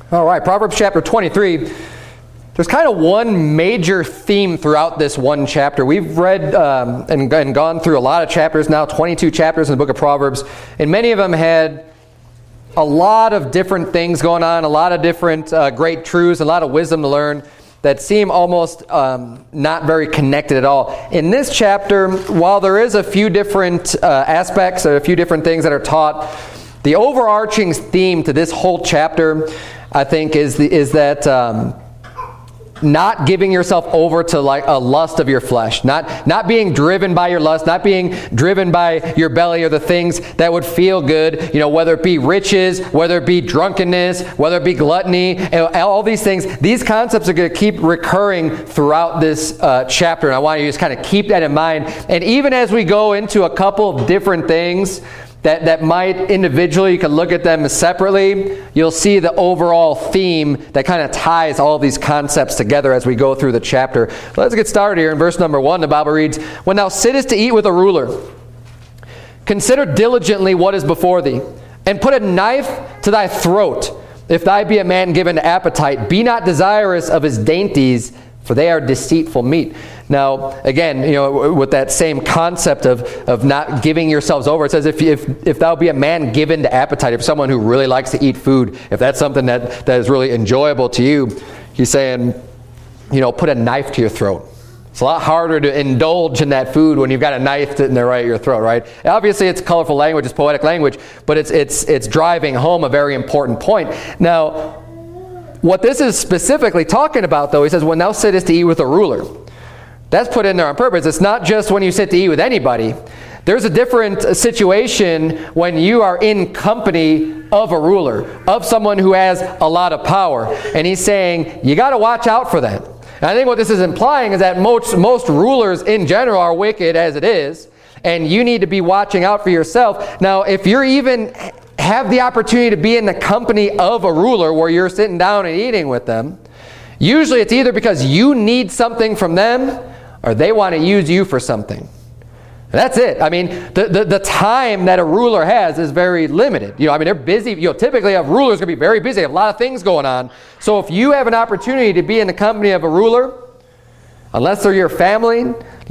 All right, Proverbs chapter 23. There's kind of one major theme throughout this one chapter. We've read and gone through a lot of chapters now, 22 chapters in the book of Proverbs, and many of them had a lot of different things going on, a lot of different great truths, a lot of wisdom to learn that seem almost not very connected at all. In this chapter, while there is a few different aspects, or a few different things that are taught, the overarching theme to this whole chapter, I think, is that not giving yourself over to like a lust of your flesh, not being driven by your lust, not being driven by your belly or the things that would feel good, whether it be riches, whether it be drunkenness, whether it be gluttony, all these things. These concepts are going to keep recurring throughout this chapter, and I want you to just kind of keep that in mind. And even as we go into a couple of different things that might individually, you can look at them separately, you'll see the overall theme that kind of ties all of these concepts together as we go through the chapter. Let's get started here in verse number 1. The Bible reads, "When thou sittest to eat with a ruler, consider diligently what is before thee, and put a knife to thy throat. If thou be a man given to appetite, be not desirous of his dainties, for they are deceitful meat." Now, again, with that same concept of not giving yourselves over, it says if thou be a man given to appetite, if someone who really likes to eat food, if that's something that is really enjoyable to you, he's saying, put a knife to your throat. It's a lot harder to indulge in that food when you've got a knife sitting there right at your throat, right? Obviously, it's colorful language, it's poetic language, but it's driving home a very important point. Now, what this is specifically talking about, though, he says, when thou sittest to eat with a ruler. That's put in there on purpose. It's not just when you sit to eat with anybody. There's a different situation when you are in company of a ruler, of someone who has a lot of power. And he's saying, you got to watch out for that. And I think what this is implying is that most rulers in general are wicked as it is, and you need to be watching out for yourself. Now, if you're even have the opportunity to be in the company of a ruler where you're sitting down and eating with them, usually it's either because you need something from them or they want to use you for something. That's it. I mean, the time that a ruler has is very limited. They're busy. Typically a ruler's going to be very busy. They have a lot of things going on. So if you have an opportunity to be in the company of a ruler, unless they're your family,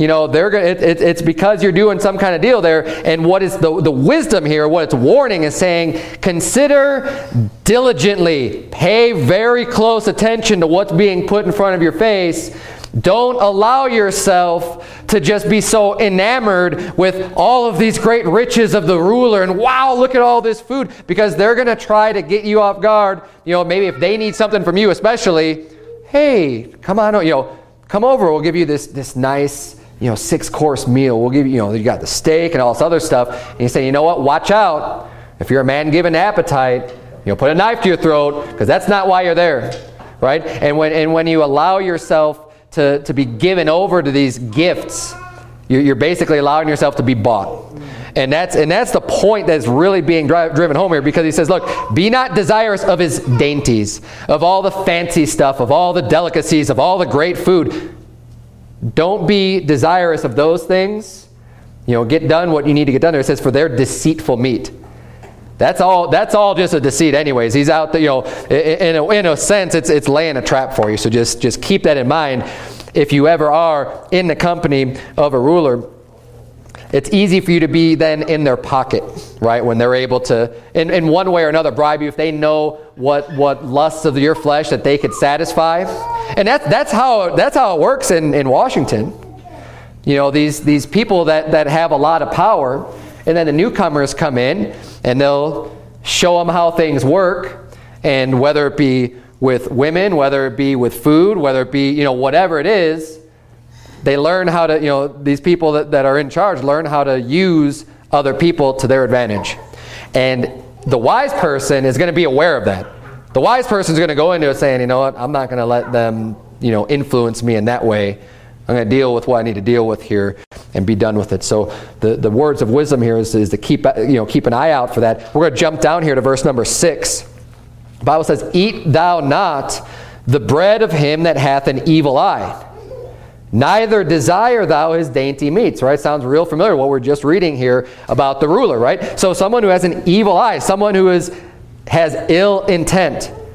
it's because you're doing some kind of deal there. And what is the wisdom here, what it's warning is saying, consider diligently, pay very close attention to what's being put in front of your face. Don't allow yourself to just be so enamored with all of these great riches of the ruler and wow, look at all this food, because they're going to try to get you off guard. Maybe if they need something from you especially, hey, come on, come over, we'll give you this nice 6-course meal. We'll give you, you got the steak and all this other stuff. And you say, you know what, watch out. If you're a man given appetite, put a knife to your throat, because that's not why you're there, right? And when you allow yourself to be given over to these gifts, you're basically allowing yourself to be bought. And that's the point that's really being driven home here, because he says, look, be not desirous of his dainties, of all the fancy stuff, of all the delicacies, of all the great food. Don't be desirous of those things. Get done what you need to get done there. It says, for they're deceitful meat. That's all just a deceit anyways. He's out there, in a sense, it's laying a trap for you. So just keep that in mind. If you ever are in the company of a ruler, it's easy for you to be then in their pocket, right? When they're able to, in one way or another, bribe you if they know what lusts of your flesh that they could satisfy. And that's how it works in Washington. These people that have a lot of power, and then the newcomers come in and they'll show them how things work, and whether it be with women, whether it be with food, whether it be whatever it is, they learn how to, these people that are in charge learn how to use other people to their advantage. And the wise person is going to be aware of that. The wise person is going to go into it saying, you know what, I'm not going to let them, influence me in that way. I'm going to deal with what I need to deal with here and be done with it. So the words of wisdom here is to keep an eye out for that. We're going to jump down here to verse number 6. The Bible says, eat thou not the bread of him that hath an evil eye, neither desire thou his dainty meats. Right? Sounds real familiar, what we're just reading here about the ruler, right? So someone who has an evil eye, someone who has ill intent,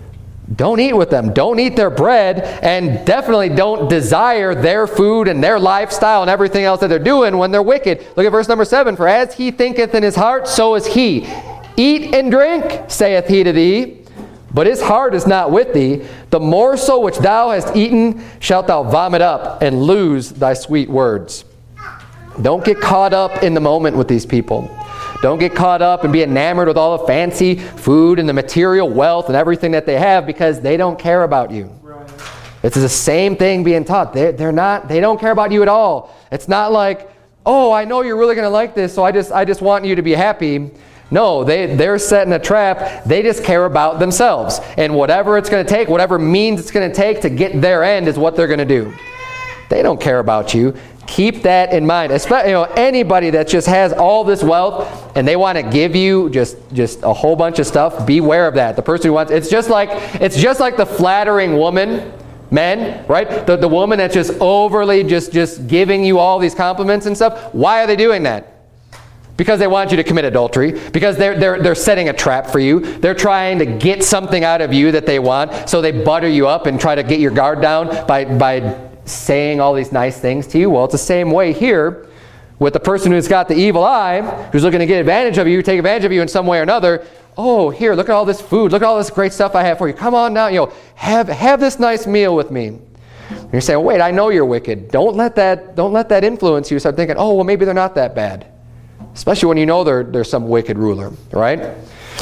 don't eat with them. Don't eat their bread, and definitely don't desire their food and their lifestyle and everything else that they're doing when they're wicked. Look at verse number 7. For as he thinketh in his heart, so is he. Eat and drink, saith he to thee, but his heart is not with thee. The morsel which thou hast eaten shalt thou vomit up, and lose thy sweet words. Don't get caught up in the moment with these people. Don't get caught up and be enamored with all the fancy food and the material wealth and everything that they have, because they don't care about you. Right. It's the same thing being taught. They don't care about you at all. It's not like, oh, I know you're really going to like this, so I just want you to be happy. No, they're setting a trap. They just care about themselves. And whatever it's going to take, whatever means it's going to take to get their end is what they're going to do. They don't care about you. Keep that in mind. Especially, anybody that just has all this wealth and they want to give you just a whole bunch of stuff, beware of that. The person who wants, it's just like the flattering woman, men, right? The woman that's just overly just giving you all these compliments and stuff. Why are they doing that? Because they want you to commit adultery. Because they're setting a trap for you. They're trying to get something out of you that they want. So they butter you up and try to get your guard down by saying all these nice things to you. Well, it's the same way here with the person who's got the evil eye, who's looking to get advantage of you, take advantage of you in some way or another. Oh, here, look at all this food. Look at all this great stuff I have for you. Come on now, have this nice meal with me. And you're saying, wait, I know you're wicked. Don't let that influence you. Start thinking, oh, well, maybe they're not that bad. Especially when you know there's some wicked ruler, right?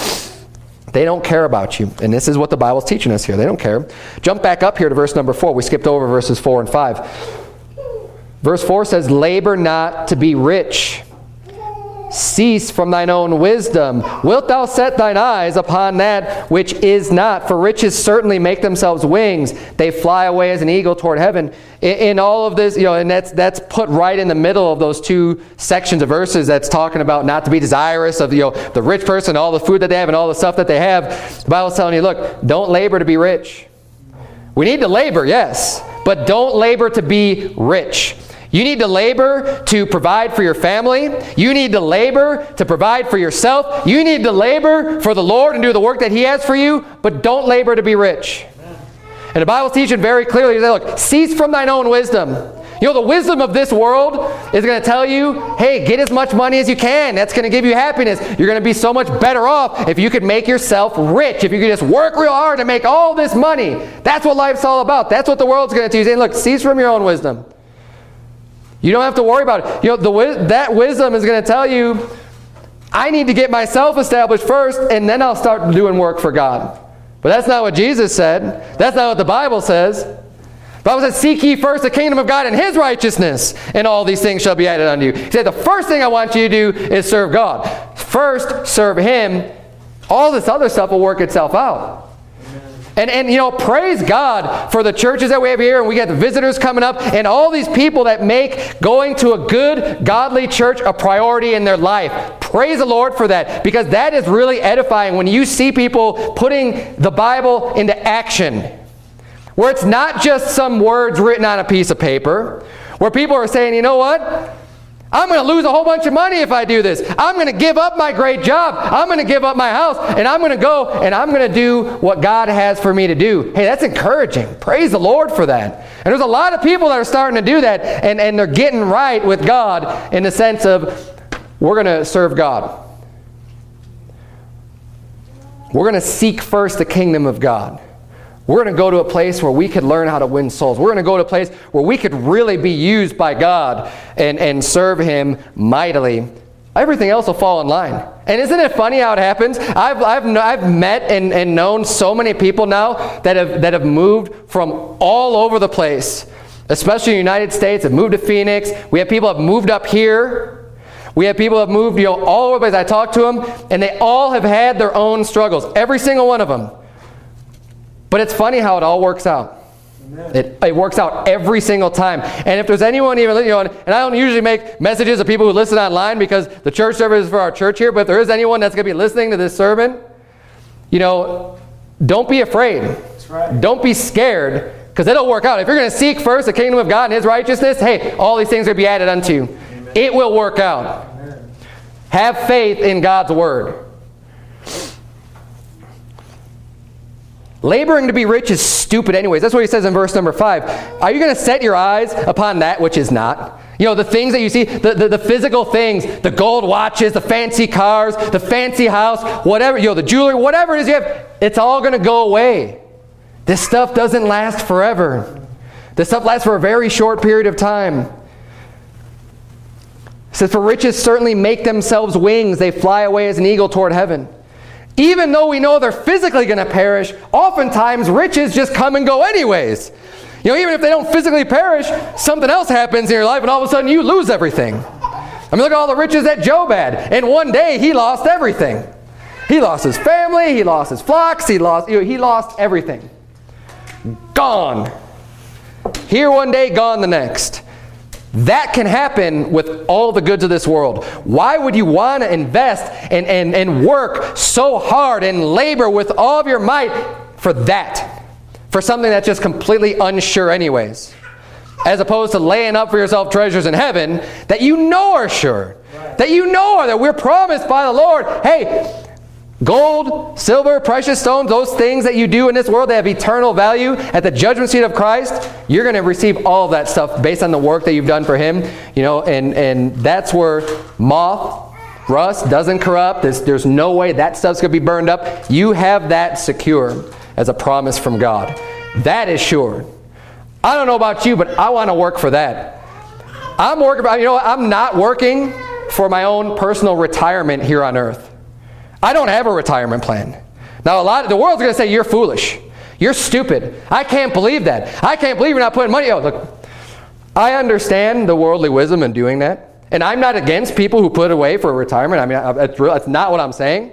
They don't care about you. And this is what the Bible's teaching us here. They don't care. Jump back up here to verse number 4. We skipped over verses 4 and 5. Verse 4 says, labor not to be rich. Cease from thine own wisdom. Wilt thou set thine eyes upon that which is not? For riches certainly make themselves wings. They fly away as an eagle toward heaven. In all of this, and that's put right in the middle of those two sections of verses that's talking about not to be desirous of the rich person, all the food that they have and all the stuff that they have. The Bible's telling you, look, don't labor to be rich. We need to labor, yes, but don't labor to be rich. You need to labor to provide for your family. You need to labor to provide for yourself. You need to labor for the Lord and do the work that He has for you, but don't labor to be rich. And the Bible's teaching very clearly, look, cease from thine own wisdom. The wisdom of this world is going to tell you, hey, get as much money as you can. That's going to give you happiness. You're going to be so much better off if you could make yourself rich, if you could just work real hard to make all this money. That's what life's all about. That's what the world's going to tell you. Saying, look, cease from your own wisdom. You don't have to worry about it. That wisdom is going to tell you, I need to get myself established first, and then I'll start doing work for God. But that's not what Jesus said. That's not what the Bible says. The Bible says, seek ye first the kingdom of God and His righteousness, and all these things shall be added unto you. He said, the first thing I want you to do is serve God. First, serve Him. All this other stuff will work itself out. And praise God for the churches that we have here, and we got the visitors coming up, and all these people that make going to a good, godly church a priority in their life. Praise the Lord for that, because that is really edifying when you see people putting the Bible into action, where it's not just some words written on a piece of paper, where people are saying, you know what? I'm going to lose a whole bunch of money if I do this. I'm going to give up my great job. I'm going to give up my house, and I'm going to go and I'm going to do what God has for me to do. Hey, that's encouraging. Praise the Lord for that. And there's a lot of people that are starting to do that, and they're getting right with God in the sense of, we're going to serve God. We're going to seek first the kingdom of God. We're going to go to a place where we could learn how to win souls. We're going to go to a place where we could really be used by God and serve Him mightily. Everything else will fall in line. And isn't it funny how it happens? I've met and known so many people now that have moved from all over the place, especially in the United States, have moved to Phoenix. We have people who have moved up here. We have people who have moved all over the place. I talk to them, and they all have had their own struggles. Every single one of them. But it's funny how it all works out. It works out every single time. And if there's anyone even, and I don't usually make messages of people who listen online because the church service is for our church here, but if there is anyone that's going to be listening to this sermon, don't be afraid. That's right. Don't be scared, because it'll work out. If you're going to seek first the kingdom of God and His righteousness, hey, all these things will be added unto you. Amen. It will work out. Amen. Have faith in God's word. Laboring to be rich is stupid anyways. That's what he says in verse number 5. Are you going to set your eyes upon that which is not? You know, the things that you see, the physical things, the gold watches, the fancy cars, the fancy house, whatever, you know, the jewelry, whatever it is you have, it's all going to go away. This stuff doesn't last forever. This stuff lasts for a very short period of time. It says, for riches certainly make themselves wings. They fly away as an eagle toward heaven. Even though we know they're physically going to perish, oftentimes riches just come and go anyways. You know, even if they don't physically perish, something else happens in your life and all of a sudden you lose everything. I mean, look at all the riches that Job had. In one day, he lost everything. He lost his family, he lost his flocks, he lost everything. Gone. Here one day, gone the next. That can happen with all the goods of this world. Why would you want to invest and work so hard and labor with all of your might for that? For something that's just completely unsure anyways. As opposed to laying up for yourself treasures in heaven that you know are sure. That you know that we're promised by the Lord. Hey, gold, silver, precious stones, those things that you do in this world that have eternal value at the judgment seat of Christ, you're going to receive all of that stuff based on the work that you've done for Him. You know, and that's where moth, rust doesn't corrupt. There's no way that stuff's going to be burned up. You have that secure as a promise from God. That is sure. I don't know about you, but I want to work for that. I'm not working for my own personal retirement here on earth. I don't have a retirement plan. Now, the world's going to say, you're foolish. You're stupid. I can't believe that. I can't believe you're not putting money. Oh, look, I understand the worldly wisdom in doing that. And I'm not against people who put away for retirement. I mean, that's not what I'm saying.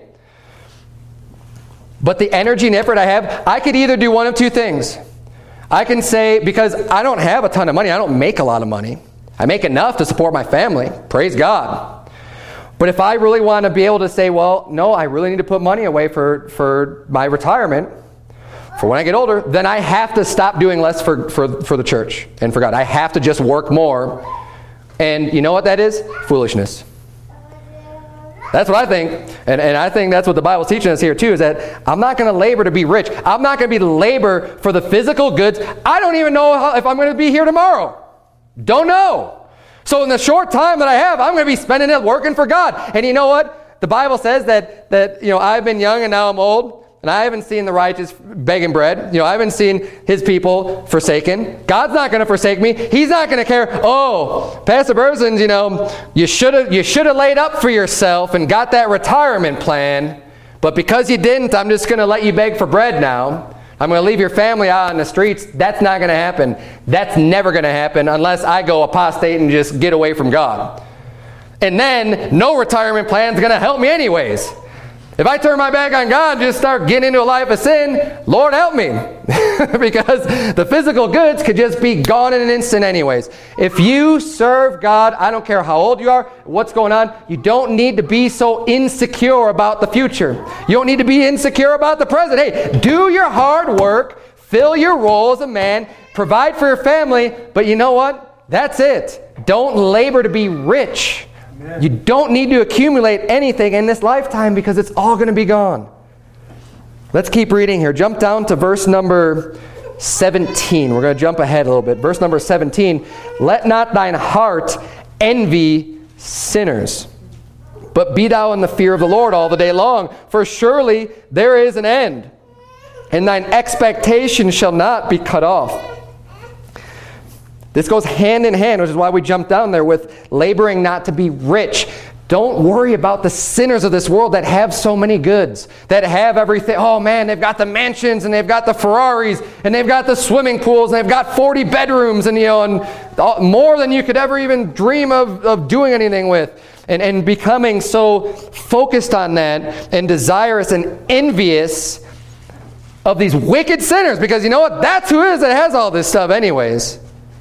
But the energy and effort I have, I could either do one of two things. I can say, because I don't have a ton of money, I don't make a lot of money. I make enough to support my family. Praise God. But if I really want to be able to say, well, no, I really need to put money away for my retirement, for when I get older, then I have to stop doing less for the church and for God. I have to just work more. And you know what that is? Foolishness. That's what I think. And I think that's what the Bible's teaching us here too, is that I'm not going to labor to be rich. I'm not going to be labor for the physical goods. I don't even know if I'm going to be here tomorrow. Don't know. So in the short time that I have, I'm going to be spending it working for God. And you know what? The Bible says that you know, I've been young and now I'm old, and I haven't seen the righteous begging bread. You know, I haven't seen His people forsaken. God's not going to forsake me. He's not going to care. Oh, Pastor Berzins, you know, you should have laid up for yourself and got that retirement plan, but because you didn't, I'm just going to let you beg for bread now. I'm going to leave your family out on the streets. That's not going to happen. That's never going to happen unless I go apostate and just get away from God. And then no retirement plan is going to help me anyways. If I turn my back on God and just start getting into a life of sin, Lord help me. Because the physical goods could just be gone in an instant anyways. If you serve God, I don't care how old you are, what's going on, you don't need to be so insecure about the future. You don't need to be insecure about the present. Hey, do your hard work, fill your role as a man, provide for your family, but you know what? That's it. Don't labor to be rich. You don't need to accumulate anything in this lifetime because it's all going to be gone. Let's keep reading here. Jump down to verse number 17. We're going to jump ahead a little bit. Verse number 17. Let not thine heart envy sinners, but be thou in the fear of the Lord all the day long. For surely there is an end, and thine expectation shall not be cut off. This goes hand in hand, which is why we jump down there with laboring not to be rich. Don't worry about the sinners of this world that have so many goods, that have everything. Oh man, they've got the mansions and they've got the Ferraris and they've got the swimming pools and they've got 40 bedrooms and, you know, and more than you could ever even dream of doing anything with. And becoming so focused on that and desirous and envious of these wicked sinners, because you know what? That's who it is that has all this stuff anyways.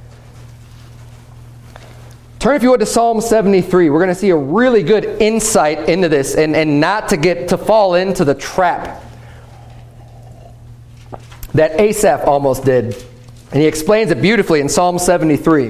Turn, if you would, to Psalm 73. We're going to see a really good insight into this and not to fall into the trap that Asaph almost did. And he explains it beautifully in Psalm 73.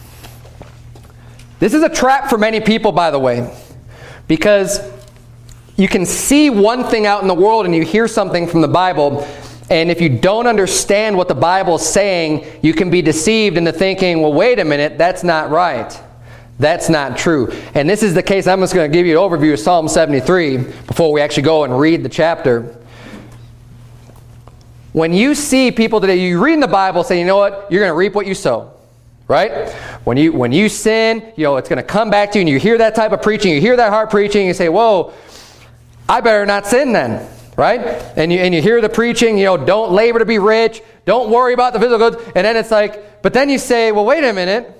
This is a trap for many people, by the way, because you can see one thing out in the world and you hear something from the Bible, and if you don't understand what the Bible is saying, you can be deceived into thinking, well, wait a minute, that's not right. That's not true. And this is the case. I'm just going to give you an overview of Psalm 73 before we actually go and read the chapter. When you see people today, you read in the Bible, say, you know what, you're going to reap what you sow. Right? When you sin, it's going to come back to you, and you hear that type of preaching, you hear that hard preaching, you say, whoa, I better not sin then. Right? And you hear the preaching, don't labor to be rich, don't worry about the physical goods, and then it's like, but then you say, well, wait a minute,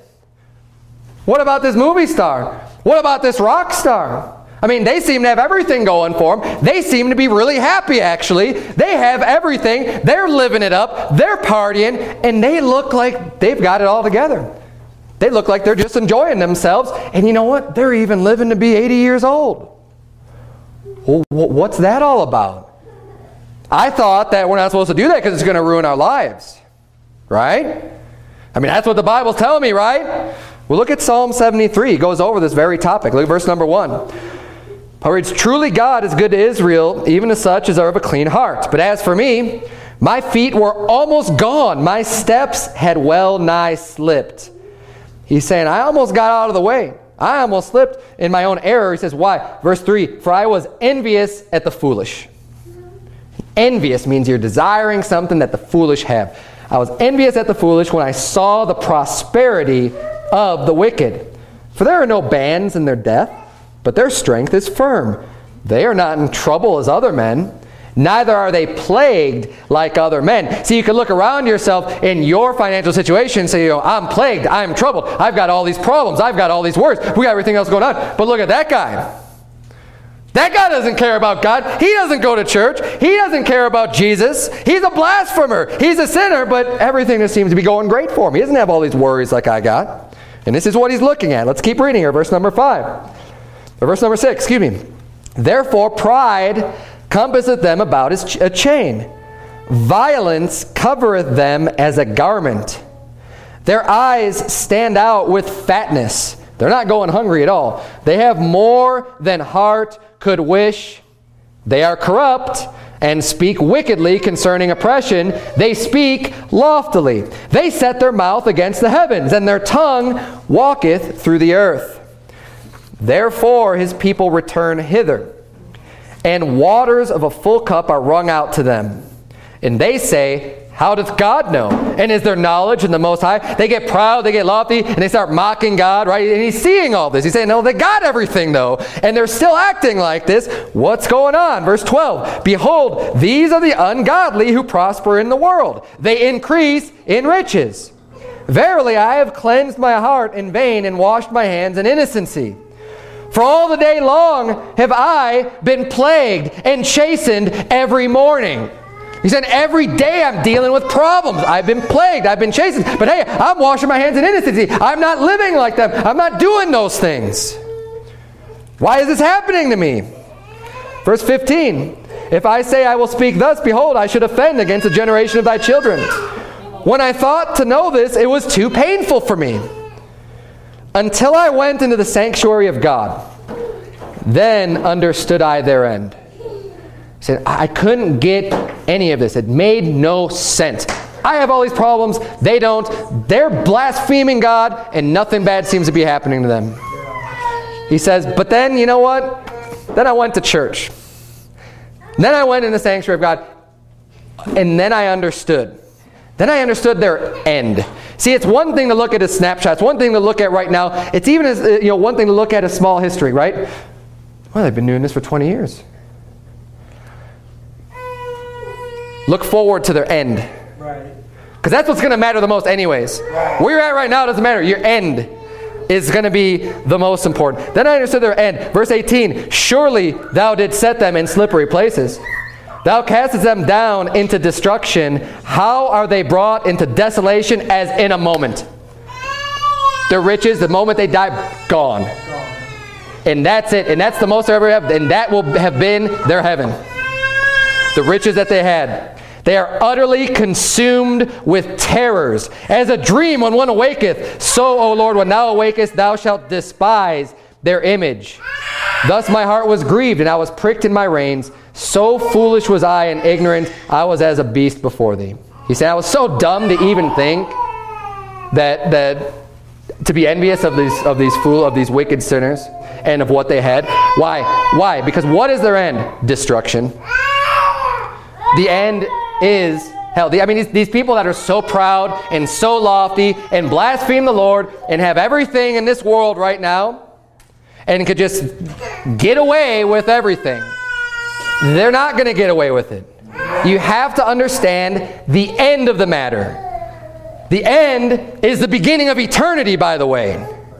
what about this movie star? What about this rock star? I mean, they seem to have everything going for them. They seem to be really happy, actually. They have everything. They're living it up. They're partying. And they look like they've got it all together. They look like they're just enjoying themselves. And you know what? They're even living to be 80 years old. Well, what's that all about? I thought that we're not supposed to do that because it's going to ruin our lives. Right? I mean, that's what the Bible's telling me, right? Well, look at Psalm 73. It goes over this very topic. Look at verse number 1. It reads, truly God is good to Israel, even to such as are of a clean heart. But as for me, my feet were almost gone. My steps had well nigh slipped. He's saying, I almost got out of the way. I almost slipped in my own error. He says, why? Verse 3, for I was envious at the foolish. Envious means you're desiring something that the foolish have. I was envious at the foolish when I saw the prosperity of the wicked. For there are no bands in their death, but their strength is firm. They are not in trouble as other men, neither are they plagued like other men. See, you can look around yourself in your financial situation and say, I'm plagued, I'm troubled, I've got all these problems, I've got all these worries, we got everything else going on. But look at that guy. That guy doesn't care about God. He doesn't go to church. He doesn't care about Jesus. He's a blasphemer. He's a sinner, but everything just seems to be going great for him. He doesn't have all these worries like I got. And this is what he's looking at. Let's keep reading here, verse number 5. Or verse number 6, excuse me. Therefore pride compasseth them about as a chain. Violence covereth them as a garment. Their eyes stand out with fatness. They're not going hungry at all. They have more than heart could wish. They are corrupt and speak wickedly concerning oppression. They speak loftily. They set their mouth against the heavens, and their tongue walketh through the earth. Therefore his people return hither, and waters of a full cup are wrung out to them. And they say, how doth God know? And is there knowledge in the Most High? They get proud, they get lofty, and they start mocking God, right? And he's seeing all this. He's saying, no, they got everything, though. And they're still acting like this. What's going on? Verse 12, behold, these are the ungodly who prosper in the world. They increase in riches. Verily, I have cleansed my heart in vain and washed my hands in innocency. For all the day long have I been plagued and chastened every morning. He said, every day I'm dealing with problems. I've been plagued. I've been chastened. But hey, I'm washing my hands in innocency. I'm not living like them. I'm not doing those things. Why is this happening to me? Verse 15. If I say I will speak thus, behold, I should offend against the generation of thy children. When I thought to know this, it was too painful for me. Until I went into the sanctuary of God, then understood I their end. He said, I couldn't get any of this. It made no sense. I have all these problems. They don't. They're blaspheming God, and nothing bad seems to be happening to them. He says, but then, you know what? Then I went to church. Then I went in the sanctuary of God, and then I understood. Then I understood their end. See, it's one thing to look at a snapshot. It's one thing to look at right now. It's even one thing to look at a small history, right? Well, they've been doing this for 20 years. Look forward to their end. Right. Because that's what's going to matter the most anyways. Right. Where you're at right now doesn't matter. Your end is going to be the most important. Then I understood their end. Verse 18, surely thou didst set them in slippery places. Thou castest them down into destruction. How are they brought into desolation as in a moment? Their riches, the moment they die, gone. And that's it. And that's the most they ever have. And that will have been their heaven. The riches that they had. They are utterly consumed with terrors. As a dream when one awaketh, so, O Lord, when thou awakest, thou shalt despise their image. Thus my heart was grieved, and I was pricked in my reins. So foolish was I and ignorant, I was as a beast before thee. He said, I was so dumb to even think that to be envious of these wicked sinners and of what they had. Why? Because what is their end? Destruction. The end is hell. These people that are so proud and so lofty and blaspheme the Lord and have everything in this world right now and could just get away with everything. They're not going to get away with it. You have to understand the end of the matter. The end is the beginning of eternity, by the way.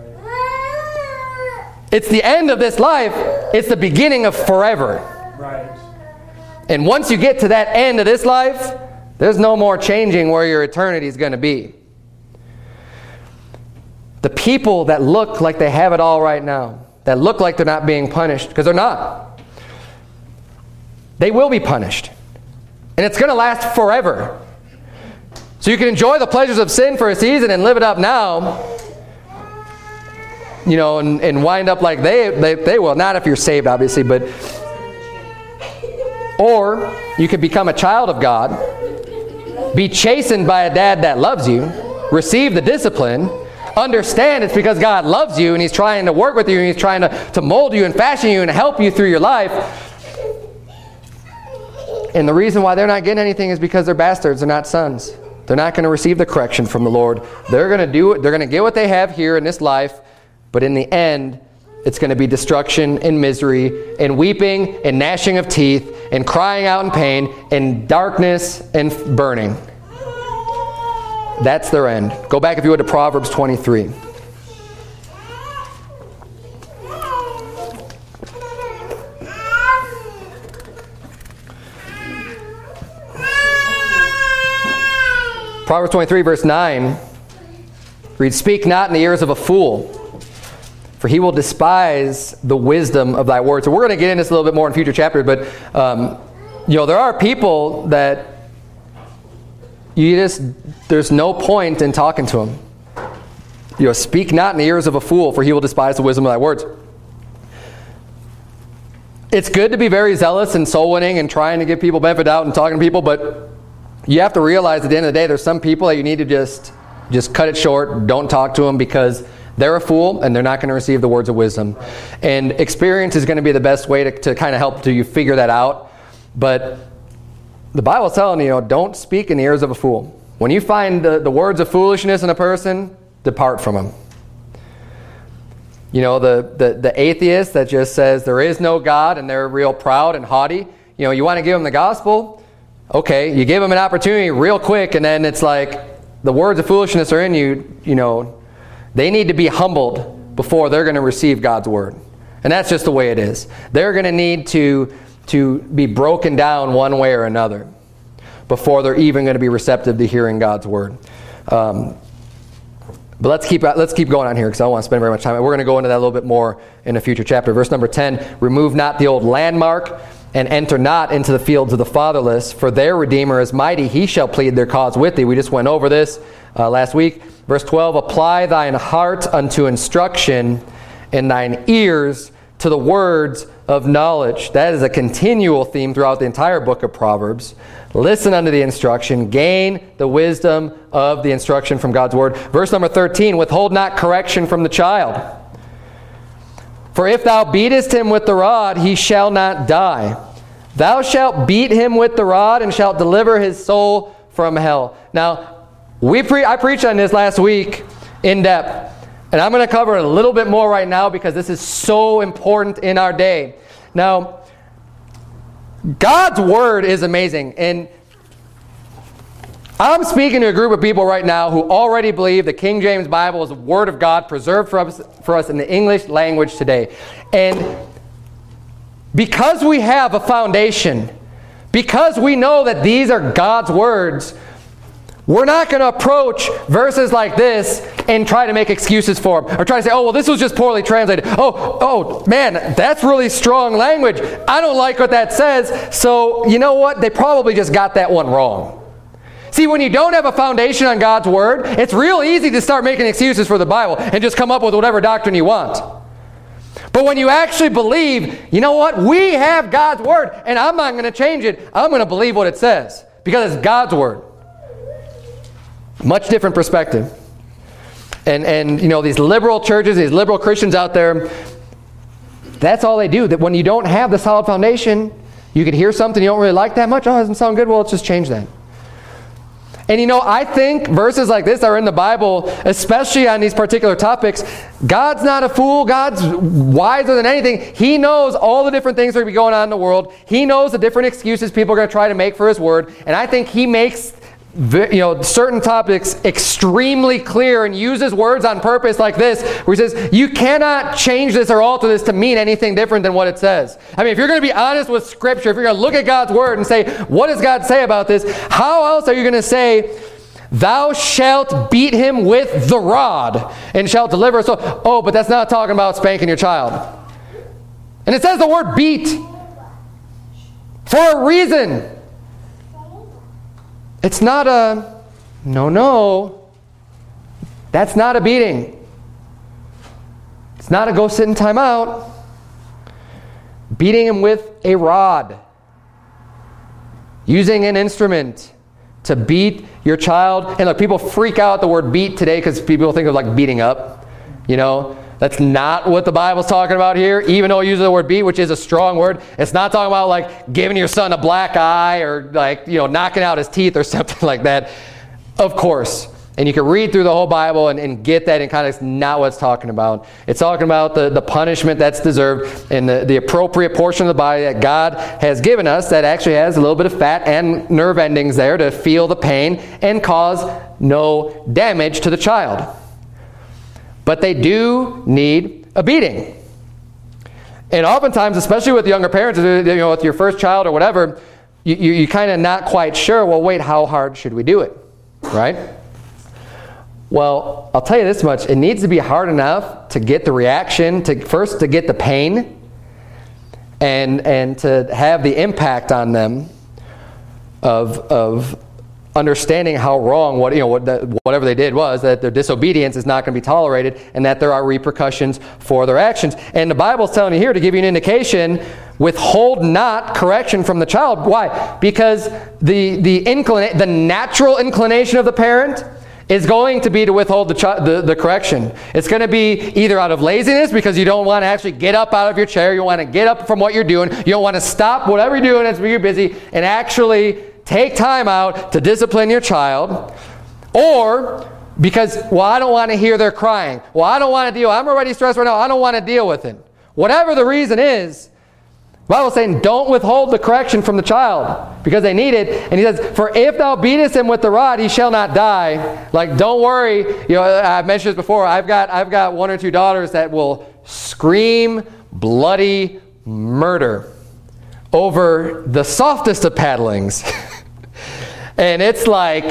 It's the end of this life. It's the beginning of forever. Right. And once you get to that end of this life, there's no more changing where your eternity is going to be. The people that look like they have it all right now, that look like they're not being punished, because they're not, they will be punished. And it's going to last forever. So you can enjoy the pleasures of sin for a season and live it up now, and wind up like they will. Not if you're saved, obviously, but... Or you could become a child of God, be chastened by a dad that loves you, receive the discipline, understand it's because God loves you and He's trying to work with you and He's trying to mold you and fashion you and help you through your life. And the reason why they're not getting anything is because they're bastards. They're not sons. They're not going to receive the correction from the Lord. They're going to do it. They're going to get what they have here in this life, but in the end, it's going to be destruction and misery and weeping and gnashing of teeth and crying out in pain and darkness and burning. That's their end. Go back, if you would, to Proverbs 23. Proverbs 23, verse 9 reads, Speak not in the ears of a fool, for he will despise the wisdom of thy words. So we're going to get into this a little bit more in future chapters, but there are people that there's no point in talking to them. Speak not in the ears of a fool, for he will despise the wisdom of thy words. It's good to be very zealous and soul winning and trying to give people benefit out and talking to people, but you have to realize at the end of the day, there's some people that you need to just cut it short. Don't talk to them, because they're a fool and they're not going to receive the words of wisdom. And experience is going to be the best way to kind of help you figure that out. But the Bible's telling you, don't speak in the ears of a fool. When you find the words of foolishness in a person, depart from them. The atheist that just says there is no God and they're real proud and haughty, you want to give them the gospel, okay, you give them an opportunity real quick, and then it's like the words of foolishness are in you, they need to be humbled before they're going to receive God's word. And that's just the way it is. They're going to need to be broken down one way or another before they're even going to be receptive to hearing God's word. But let's keep going on here, because I don't want to spend very much time. We're going to go into that a little bit more in a future chapter. Verse number 10, Remove not the old landmark, and enter not into the fields of the fatherless, for their Redeemer is mighty. He shall plead their cause with thee. We just went over this last week. Verse 12, Apply thine heart unto instruction, and thine ears to the words of knowledge. That is a continual theme throughout the entire book of Proverbs. Listen unto the instruction, gain the wisdom of the instruction from God's word. Verse number 13, Withhold not correction from the child. For if thou beatest him with the rod, he shall not die. Thou shalt beat him with the rod, and shalt deliver his soul from hell. Now, I preached on this last week in depth. And I'm going to cover it a little bit more right now, because this is so important in our day. Now, God's word is amazing. And I'm speaking to a group of people right now who already believe the King James Bible is the Word of God preserved for us in the English language today. And because we have a foundation, because we know that these are God's words, we're not going to approach verses like this and try to make excuses for them, or try to say, oh, well, this was just poorly translated. Oh, man, that's really strong language. I don't like what that says. So, you know what? They probably just got that one wrong. See, when you don't have a foundation on God's word, it's real easy to start making excuses for the Bible and just come up with whatever doctrine you want. But when you actually believe, you know what? We have God's word, and I'm not going to change it. I'm going to believe what it says because it's God's word. Much different perspective. And you know, these liberal churches, these liberal Christians out there, that's all they do. That when you don't have the solid foundation, you can hear something you don't really like that much. Oh, it doesn't sound good. Well, let's just change that. And you know, I think verses like this are in the Bible, especially on these particular topics. God's not a fool. God's wiser than anything. He knows all the different things that are going to be going on in the world. He knows the different excuses people are going to try to make for His word. And I think He makes certain topics extremely clear and uses words on purpose like this, where He says, you cannot change this or alter this to mean anything different than what it says. I mean, if you're going to be honest with Scripture, if you're going to look at God's word and say, what does God say about this? How else are you going to say, thou shalt beat him with the rod and shalt deliver? So, oh, but that's not talking about spanking your child. And it says the word beat for a reason. It's not a, no. That's not a beating. It's not a go sit in time out. Beating him with a rod. Using an instrument to beat your child. And look, people freak out at the word beat today because people think of like beating up. You know, that's not what the Bible's talking about here. Even though it uses the word beat, which is a strong word, it's not talking about like giving your son a black eye or like, you know, knocking out his teeth or something like that. Of course. And you can read through the whole Bible and get that in context. Not what it's talking about. It's talking about the punishment that's deserved and the appropriate portion of the body that God has given us that actually has a little bit of fat and nerve endings there to feel the pain and cause no damage to the child. But they do need a beating. And oftentimes, especially with younger parents, you know, with your first child or whatever, you kind of not quite sure, well, wait, how hard should we do it? Right? Well, I'll tell you this much. It needs to be hard enough to get the reaction, to get the pain, and to have the impact on them of understanding how wrong whatever they did was, that their disobedience is not going to be tolerated, and that there are repercussions for their actions. And the Bible's telling you here to give you an indication, withhold not correction from the child. Why? Because the natural inclination of the parent is going to be to withhold the correction. It's going to be either out of laziness because you don't want to actually get up out of your chair, you want to get up from what you're doing, you don't want to stop whatever you're doing as you're busy and actually take time out to discipline your child, or because, well, I don't want to hear their crying. Well, I don't want to deal. I'm already stressed right now. I don't want to deal with it. Whatever the reason is, the Bible's saying don't withhold the correction from the child because they need it. And He says, for if thou beatest him with the rod, he shall not die. Like, don't worry. You know, I've mentioned this before. I've got one or two daughters that will scream bloody murder over the softest of paddlings. And it's like,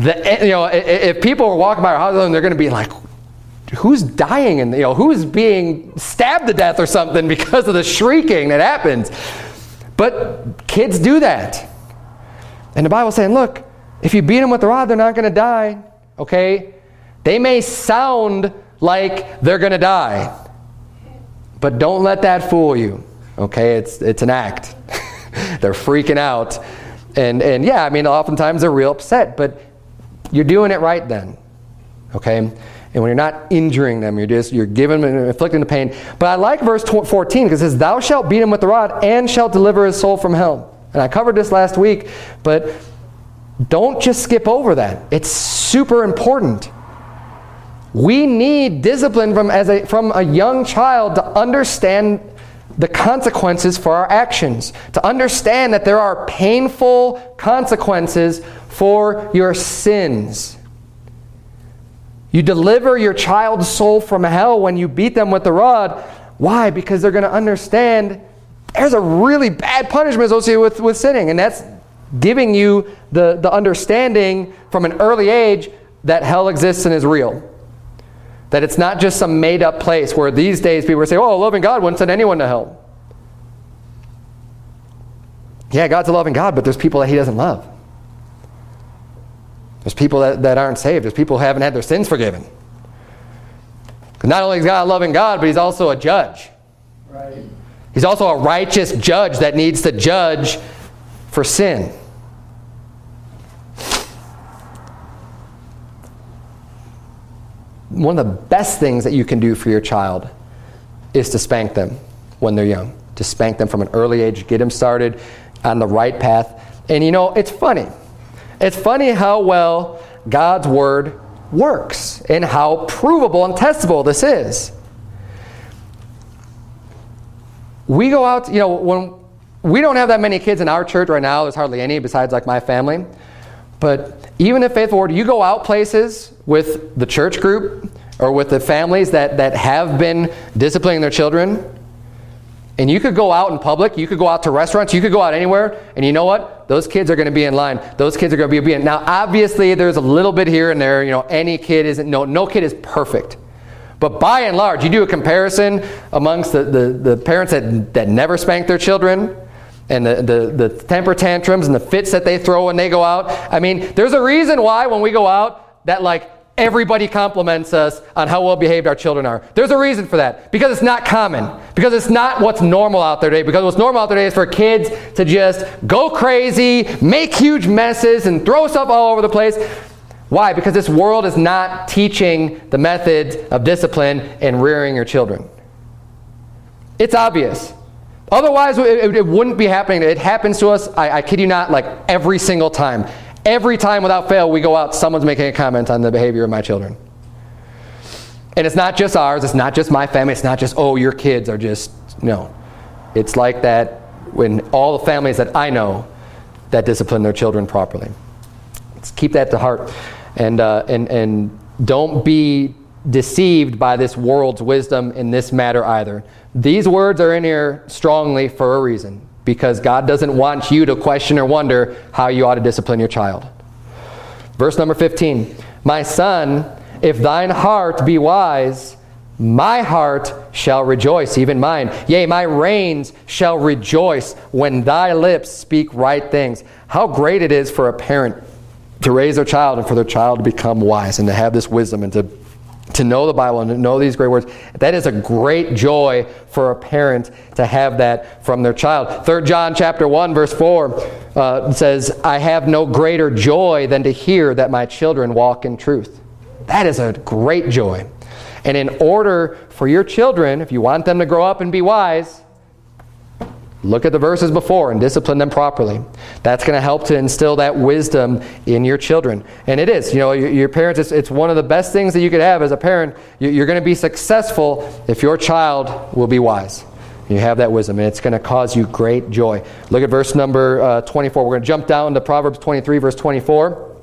if people were walking by our house, they're going to be like, who's dying and who's being stabbed to death or something because of the shrieking that happens. But kids do that. And the Bible's saying, look, if you beat them with the rod, they're not going to die. Okay? They may sound like they're going to die. But don't let that fool you. Okay? It's an act. They're freaking out. And yeah, I mean, oftentimes they're real upset, but you're doing it right then. Okay? And when you're not injuring them, you're giving them, inflicting the pain. But I like verse 14 because it says, thou shalt beat him with the rod and shalt deliver his soul from hell. And I covered this last week, but don't just skip over that. It's super important. We need discipline from a young child to understand the consequences for our actions, to understand that there are painful consequences for your sins. You deliver your child's soul from hell when you beat them with the rod. Why? Because they're going to understand there's a really bad punishment associated with sinning, and that's giving you the understanding from an early age that hell exists and is real. That it's not just some made-up place where these days people say, oh, a loving God wouldn't send anyone to hell. Yeah, God's a loving God, but there's people that He doesn't love. There's people that aren't saved. There's people who haven't had their sins forgiven. Because not only is God a loving God, but He's also a judge. Right. He's also a righteous judge that needs to judge for sin. One of the best things that you can do for your child is to spank them when they're young. To spank them from an early age, get them started on the right path. And you know, it's funny. It's funny how well God's Word works and how provable and testable this is. We go out, you know, when we don't have that many kids in our church right now, there's hardly any besides like my family. But even at Faithful Word, you go out places with the church group or with the families that have been disciplining their children, and you could go out in public, you could go out to restaurants, you could go out anywhere, and you know what? Those kids are going to be in line. Those kids are going to be obedient. Now, obviously, there's a little bit here and there. You know, any kid isn't, no kid is perfect. But by and large, you do a comparison amongst the parents that never spank their children, and the temper tantrums and the fits that they throw when they go out. I mean, there's a reason why when we go out that like everybody compliments us on how well behaved our children are. There's a reason for that. Because it's not common. Because it's not what's normal out there today. Because what's normal out there today is for kids to just go crazy, make huge messes, and throw stuff all over the place. Why? Because this world is not teaching the methods of discipline and rearing your children. It's obvious. Otherwise, it wouldn't be happening. It happens to us, I kid you not, like every single time. Every time without fail we go out, someone's making a comment on the behavior of my children. And it's not just ours. It's not just my family. It's not just, oh, your kids are just, no. It's like that when all the families that I know that discipline their children properly. Let's keep that to heart. And don't be deceived by this world's wisdom in this matter either. These words are in here strongly for a reason, because God doesn't want you to question or wonder how you ought to discipline your child. Verse number 15, my son, if thine heart be wise, my heart shall rejoice, even mine. Yea, my reins shall rejoice when thy lips speak right things. How great it is for a parent to raise their child and for their child to become wise and to have this wisdom and to know the Bible and to know these great words. That is a great joy for a parent to have that from their child. 3 John chapter 1 verse 4 says, I have no greater joy than to hear that my children walk in truth. That is a great joy. And in order for your children, if you want them to grow up and be wise, look at the verses before and discipline them properly. That's going to help to instill that wisdom in your children. And it is. You know, your parents, it's one of the best things that you could have as a parent. You're going to be successful if your child will be wise. You have that wisdom, and it's going to cause you great joy. Look at verse number 24. We're going to jump down to Proverbs 23, verse 24.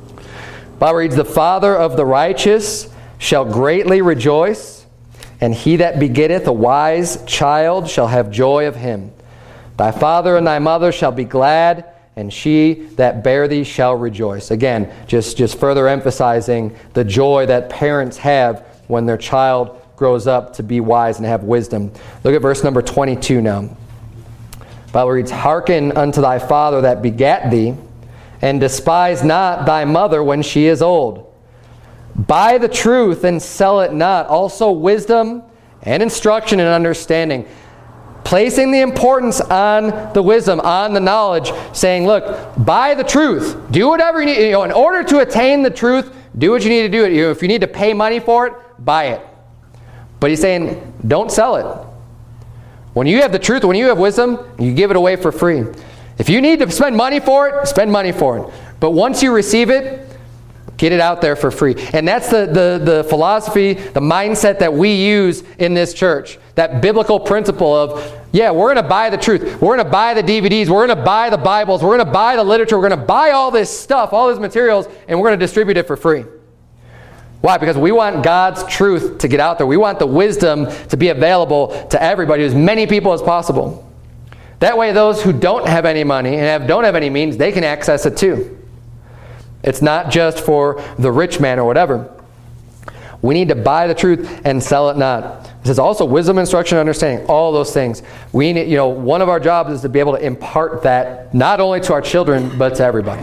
Bible reads, the father of the righteous shall greatly rejoice, and he that begetteth a wise child shall have joy of him. Thy father and thy mother shall be glad, and she that bare thee shall rejoice. Again, just further emphasizing the joy that parents have when their child grows up to be wise and have wisdom. Look at verse number 22 now. The Bible reads, hearken unto thy father that begat thee, and despise not thy mother when she is old. Buy the truth and sell it not. Also wisdom and instruction and understanding. Placing the importance on the wisdom, on the knowledge, saying, look, buy the truth. Do whatever you need. You know, in order to attain the truth, do what you need to do. You know, if you need to pay money for it, buy it. But he's saying, don't sell it. When you have the truth, when you have wisdom, you give it away for free. If you need to spend money for it, spend money for it. But once you receive it, get it out there for free. And that's the philosophy, the mindset that we use in this church. That biblical principle of, yeah, we're going to buy the truth. We're going to buy the DVDs. We're going to buy the Bibles. We're going to buy the literature. We're going to buy all this stuff, all these materials, and we're going to distribute it for free. Why? Because we want God's truth to get out there. We want the wisdom to be available to everybody, as many people as possible. That way those who don't have any money and don't have any means, they can access it too. It's not just for the rich man or whatever. We need to buy the truth and sell it not. It says also wisdom, instruction, understanding, all those things. We need, one of our jobs is to be able to impart that not only to our children, but to everybody.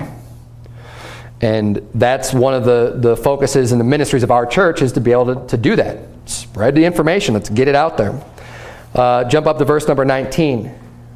And that's one of the focuses in the ministries of our church, is to be able to do that. Spread the information. Let's get it out there. Jump up to verse number 19.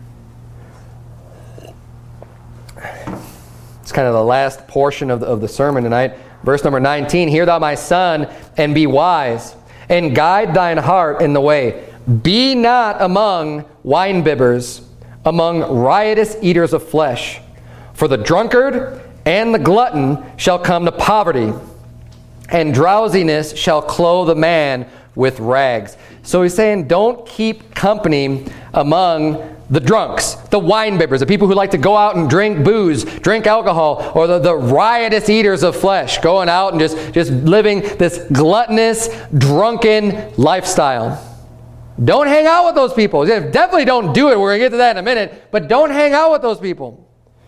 It's kind of the last portion of the sermon tonight. Verse number 19, hear thou my son, and be wise, and guide thine heart in the way. Be not among winebibbers, among riotous eaters of flesh. For the drunkard and the glutton shall come to poverty, and drowsiness shall clothe a man with rags. So he's saying, don't keep company among the drunks, the winebibbers, the people who like to go out and drink booze, drink alcohol, or the riotous eaters of flesh, going out and just living this gluttonous, drunken lifestyle. Don't hang out with those people. Definitely don't do it. We're going to get to that in a minute. But don't hang out with those people.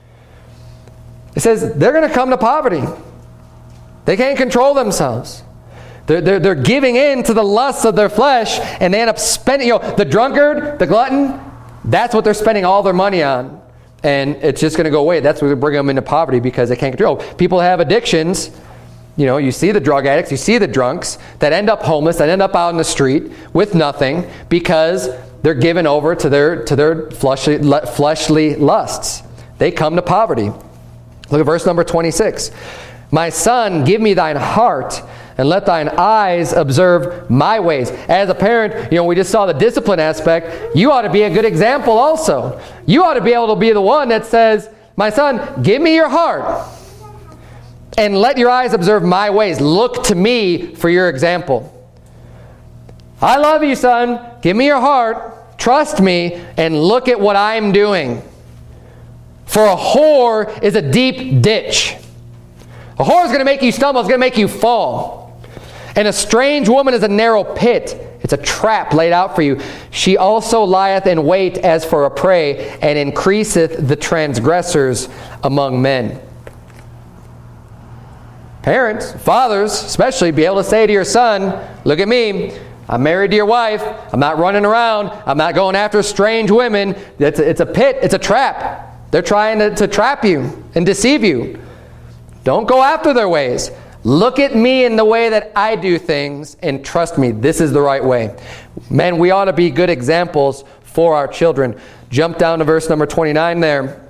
It says they're going to come to poverty. They can't control themselves. They're giving in to the lusts of their flesh, and they end up spending, the drunkard, the glutton, that's what they're spending all their money on. And it's just going to go away. That's what bring them into poverty because they can't control. People have addictions. You see the drug addicts, you see the drunks that end up homeless, that end up out in the street with nothing because they're given over to their fleshly lusts. They come to poverty. Look at verse number 26. My son, give me thine heart, and let thine eyes observe my ways. As a parent, we just saw the discipline aspect. You ought to be a good example also. You ought to be able to be the one that says, my son, give me your heart, and let your eyes observe my ways. Look to me for your example. I love you, son. Give me your heart. Trust me, and look at what I'm doing. For a whore is a deep ditch. A whore is going to make you stumble. It's going to make you fall. And a strange woman is a narrow pit. It's a trap laid out for you. She also lieth in wait as for a prey, and increaseth the transgressors among men. Parents, fathers especially, be able to say to your son, look at me. I'm married to your wife. I'm not running around. I'm not going after strange women. It's a pit. It's a trap. They're trying to trap you and deceive you. Don't go after their ways. Look at me in the way that I do things, and trust me, this is the right way. Men, we ought to be good examples for our children. Jump down to verse number 29 there.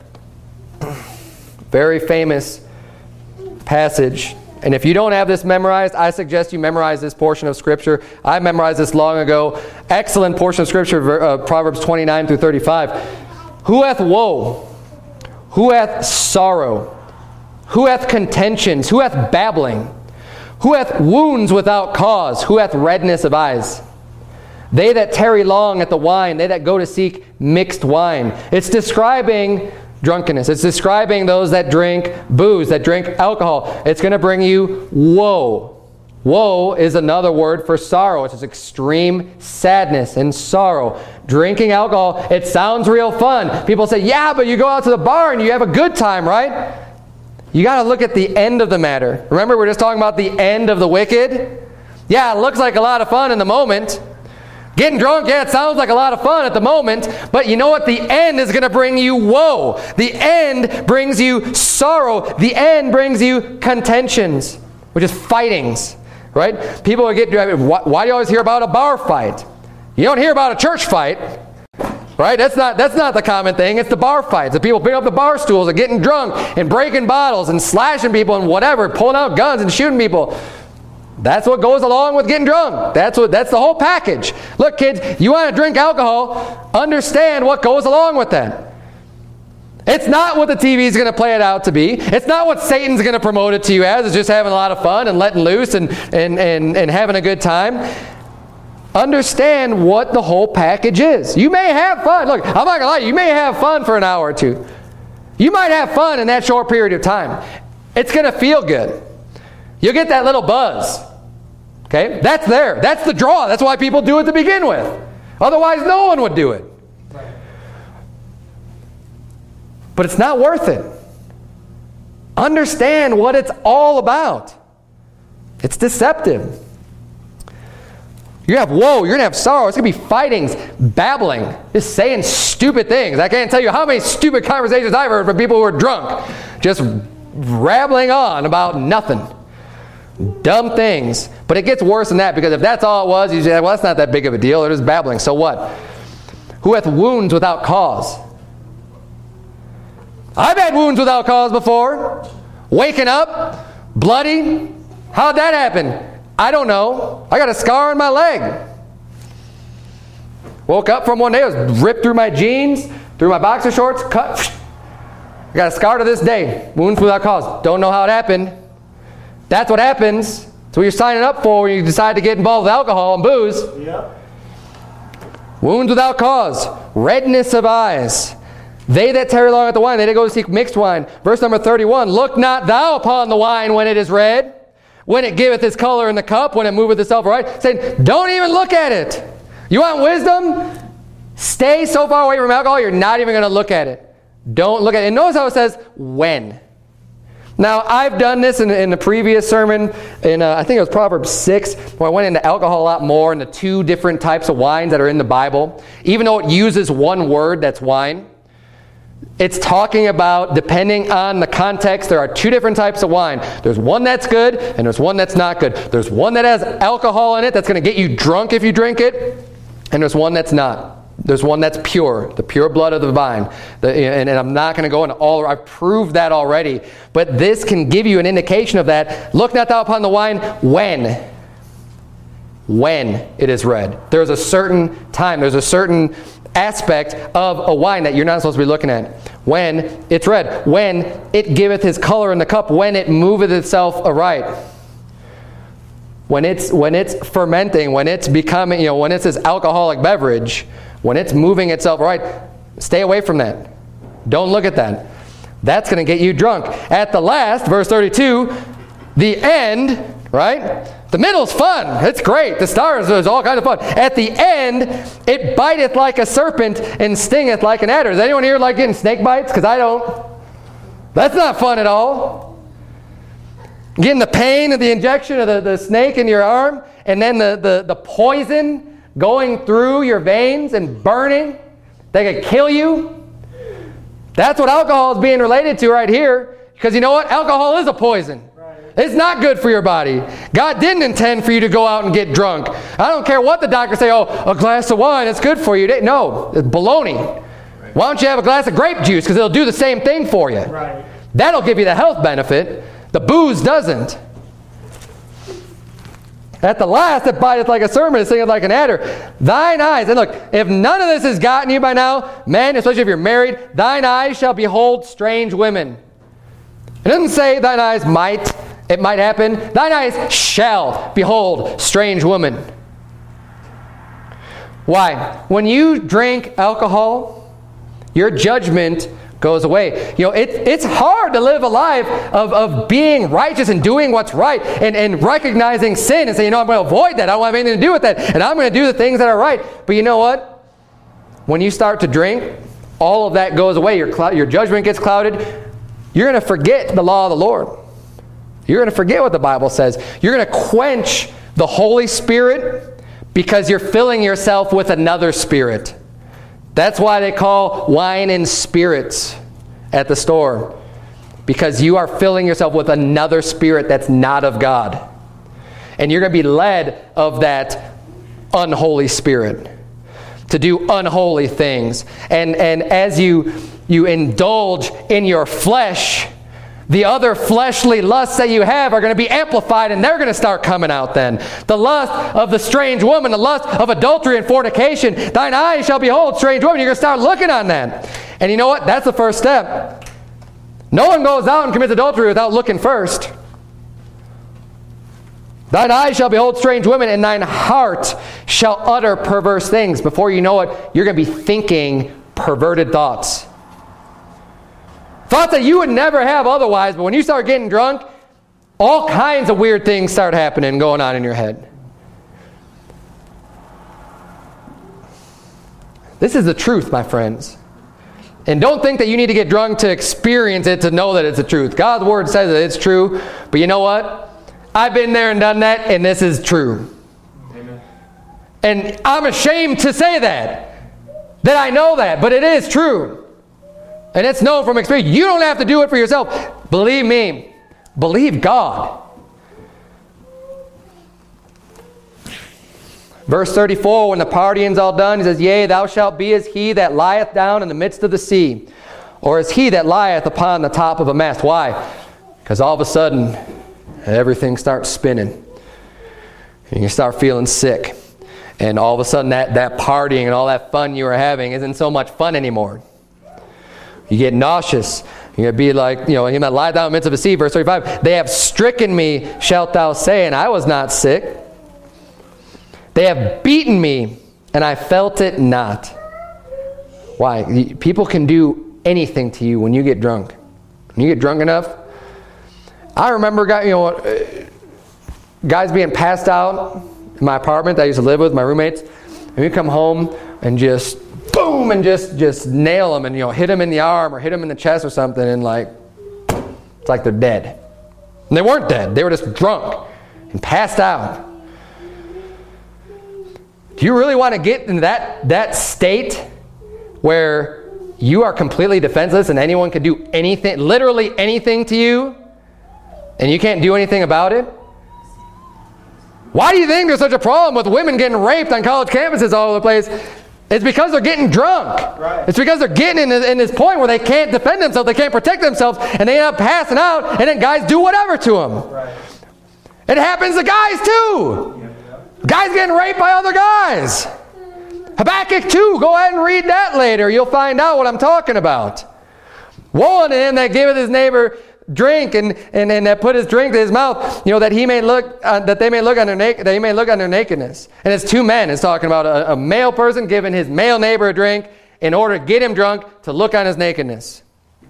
Very famous passage. And if you don't have this memorized, I suggest you memorize this portion of Scripture. I memorized this long ago. Excellent portion of Scripture, Proverbs 29 through 35. Who hath woe? Who hath sorrow? Who hath contentions? Who hath babbling? Who hath wounds without cause? Who hath redness of eyes? They that tarry long at the wine, they that go to seek mixed wine. It's describing drunkenness. It's describing those that drink booze, that drink alcohol. It's going to bring you woe. Woe is another word for sorrow. It's just extreme sadness and sorrow. Drinking alcohol, it sounds real fun. People say, yeah, but you go out to the bar and you have a good time, right? You got to look at the end of the matter. Remember, we're just talking about the end of the wicked? Yeah, it looks like a lot of fun in the moment. Getting drunk, yeah, it sounds like a lot of fun at the moment, but you know what? The end is going to bring you woe. The end brings you sorrow. The end brings you contentions, which is fightings, right? People will get, why do you always hear about a bar fight? You don't hear about a church fight, right? That's not the common thing. It's the bar fights. The people picking up the bar stools and getting drunk and breaking bottles and slashing people and whatever, pulling out guns and shooting people. That's what goes along with getting drunk. That's the whole package. Look, kids, you want to drink alcohol, understand what goes along with that. It's not what the TV is going to play it out to be. It's not what Satan's going to promote it to you as. It's just having a lot of fun and letting loose and having a good time. Understand what the whole package is. You may have fun. Look, I'm not going to lie. You may have fun for an hour or two. You might have fun in that short period of time. It's going to feel good. You'll get that little buzz. Okay? That's there. That's the draw. That's why people do it to begin with. Otherwise, no one would do it. But it's not worth it. Understand what it's all about. It's deceptive. You have woe. You're going to have sorrow. It's going to be fightings, babbling, just saying stupid things. I can't tell you how many stupid conversations I've heard from people who are drunk. Just rambling on about nothing. Dumb things. But it gets worse than that, because if that's all it was, you say, well, that's not that big of a deal. They're just babbling. So what? who hath wounds without cause. I've had wounds without cause before. Waking up, bloody. How'd that happen? I don't know. I got a scar on my leg. Woke up from one day, it was ripped through my jeans, through my boxer shorts, cut. I got a scar to this day. Wounds without cause. Don't know how it happened. That's what happens. That's what you're signing up for when you decide to get involved with alcohol and booze. Yep. Wounds without cause. Redness of eyes. They that tarry long at the wine, they that go to seek mixed wine. Verse number 31, look not thou upon the wine when it is red, when it giveth its color in the cup, when it moveth itself right. Saying, don't even look at it. You want wisdom? Stay so far away from alcohol, you're not even going to look at it. Don't look at it. And notice how it says, when. Now, I've done this in the previous sermon, I think it was Proverbs 6, where I went into alcohol a lot more and the two different types of wines that are in the Bible. Even though it uses one word, that's wine. It's talking about, depending on the context, there are two different types of wine. There's one that's good, and there's one that's not good. There's one that has alcohol in it that's going to get you drunk if you drink it, and there's one that's not. There's one that's pure, the pure blood of the vine. And I'm not going to go into all, I've proved that already. But this can give you an indication of that. Look not thou upon the wine when it is red. There's a certain time, there's a certain aspect of a wine that you're not supposed to be looking at. When it's red, when it giveth his color in the cup, when it moveth itself aright. When it's fermenting, when it's becoming, when it's this alcoholic beverage, when it's moving itself right, stay away from that. Don't look at that. That's going to get you drunk. At the last, verse 32, the end, right? The middle's fun. It's great. The stars, there's all kinds of fun. At the end, it biteth like a serpent and stingeth like an adder. Does anyone here like getting snake bites? Because I don't. That's not fun at all. Getting the pain of the injection of the snake in your arm, and then the poison going through your veins and burning. They could kill you. That's what alcohol is being related to right here. Because you know what? Alcohol is a poison. It's not good for your body. God didn't intend for you to go out and get drunk. I don't care what the doctors say, oh, a glass of wine, it's good for you. No, it's baloney. Why don't you have a glass of grape juice? Because it'll do the same thing for you. Right. That'll give you the health benefit. The booze doesn't. At the last, it biteth like a serpent and stingeth like an adder. Thine eyes, and look, if none of this has gotten you by now, men, especially if you're married, thine eyes shall behold strange women. It doesn't say thine eyes might. It might happen. Thine eyes shall behold strange women. Why? When you drink alcohol, your judgment goes away. It's hard to live a life of being righteous and doing what's right and recognizing sin and saying, I'm going to avoid that. I don't want anything to do with that. And I'm going to do the things that are right. But you know what? When you start to drink, all of that goes away. Your judgment gets clouded. You're going to forget the law of the Lord. You're going to forget what the Bible says. You're going to quench the Holy Spirit because you're filling yourself with another spirit. That's why they call wine and spirits at the store. Because you are filling yourself with another spirit that's not of God. And you're going to be led of that unholy spirit to do unholy things. And as you indulge in your flesh, the other fleshly lusts that you have are going to be amplified, and they're going to start coming out then. The lust of the strange woman, the lust of adultery and fornication. Thine eyes shall behold strange woman. You're going to start looking on that. And you know what? That's the first step. No one goes out and commits adultery without looking first. Thine eyes shall behold strange women, and thine heart shall utter perverse things. Before you know it, you're going to be thinking perverted thoughts. Thoughts that you would never have otherwise, but when you start getting drunk, all kinds of weird things start happening, going on in your head. This is the truth, my friends. And don't think that you need to get drunk to experience it to know that it's the truth. God's Word says that it's true, but you know what? I've been there and done that, and this is true. Amen. And I'm ashamed to say that I know that, but it is true. And it's known from experience. You don't have to do it for yourself. Believe me. Believe God. Verse 34, when the partying's all done, he says, yea, thou shalt be as he that lieth down in the midst of the sea, or as he that lieth upon the top of a mast. Why? Because all of a sudden, everything starts spinning. And you start feeling sick. And all of a sudden, that partying and all that fun you were having isn't so much fun anymore. You get nauseous. You're going to be like, him that lie down in the midst of the sea, verse 35. They have stricken me, shalt thou say, and I was not sick. They have beaten me, and I felt it not. Why? People can do anything to you when you get drunk. When you get drunk enough. I remember guys being passed out in my apartment that I used to live with, my roommates. And we come home and just boom, and just nail them and hit them in the arm or hit them in the chest or something, and it's like they're dead. And they weren't dead. They were just drunk and passed out. Do you really want to get in that state where you are completely defenseless and anyone can do anything, literally anything to you, and you can't do anything about it? Why do you think there's such a problem with women getting raped on college campuses all over the place? It's because they're getting drunk. Right. It's because they're getting in this point where they can't defend themselves, they can't protect themselves, and they end up passing out, and then guys do whatever to them. Right. It happens to guys too. Yeah. Guys getting raped by other guys. Habakkuk 2, go ahead and read that later. You'll find out what I'm talking about. Woe unto him that giveth his neighbor drink and that put his drink to his mouth, that he may look that he may look on their nakedness. And it's two men. It's talking about a male person giving his male neighbor a drink in order to get him drunk to look on his nakedness.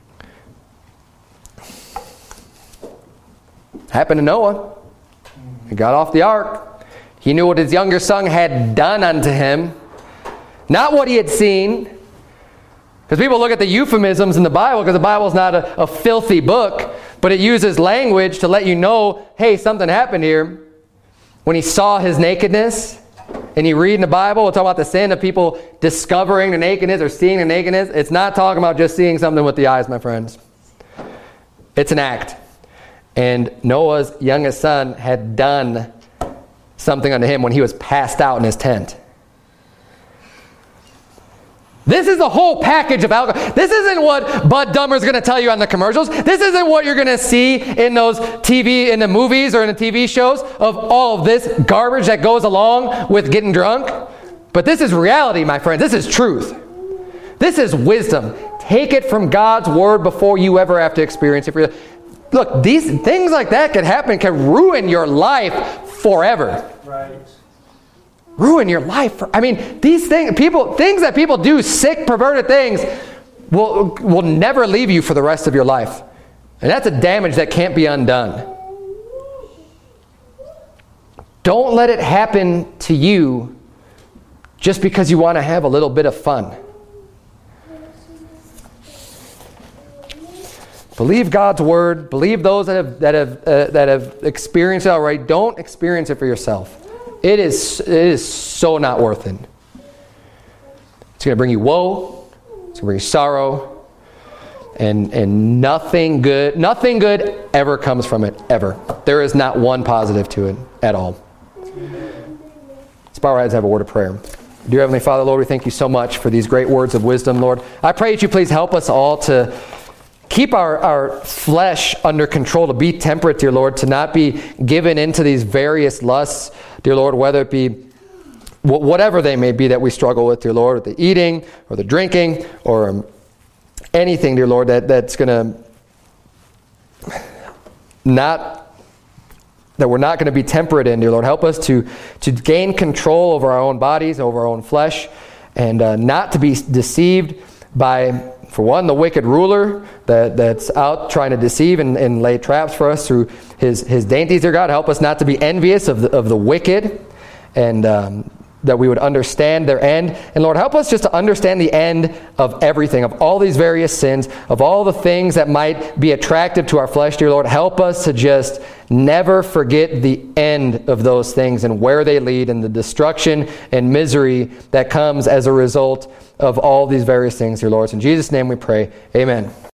Happened to Noah. He got off the ark. He knew what his younger son had done unto him, not what he had seen. Because people look at the euphemisms in the Bible, because the Bible is not a filthy book, but it uses language to let you know, hey, something happened here. When he saw his nakedness, and you read in the Bible, it's talking about the sin of people discovering the nakedness or seeing the nakedness. It's not talking about just seeing something with the eyes, my friends. It's an act. And Noah's youngest son had done something unto him when he was passed out in his tent. This is the whole package of alcohol. This isn't what Bud Dummer's going to tell you on the commercials. This isn't what you're going to see in in the movies or in the TV shows of all of this garbage that goes along with getting drunk. But this is reality, my friends. This is truth. This is wisdom. Take it from God's word before you ever have to experience it. Look, these things like that can ruin your life forever. Right. Ruin your life. These things that people do, sick, perverted things, will never leave you for the rest of your life. And that's a damage that can't be undone. Don't let it happen to you just because you want to have a little bit of fun. Believe God's word. Believe those that have experienced it already. Don't experience it for yourself. It is so not worth it. It's going to bring you woe. It's going to bring you sorrow. And nothing good ever comes from it, ever. There is not one positive to it at all. Let's bow our heads and have a word of prayer. Dear Heavenly Father, Lord, we thank you so much for these great words of wisdom, Lord. I pray that you please help us all to keep our flesh under control, to be temperate, dear Lord, to not be given into these various lusts, dear Lord, whether it be whatever they may be that we struggle with, dear Lord, with the eating or the drinking or anything, dear Lord, that's going to that we're not going to be temperate in, dear Lord. Help us to gain control over our own bodies, over our own flesh, and not to be deceived by, for one, the wicked ruler that's out trying to deceive and lay traps for us through his dainties, dear God. Help us not to be envious of the wicked, and that we would understand their end. And Lord, help us just to understand the end of everything, of all these various sins, of all the things that might be attractive to our flesh, dear Lord. Help us to just never forget the end of those things and where they lead, and the destruction and misery that comes as a result of all these various things, dear Lord. In Jesus' name we pray. Amen.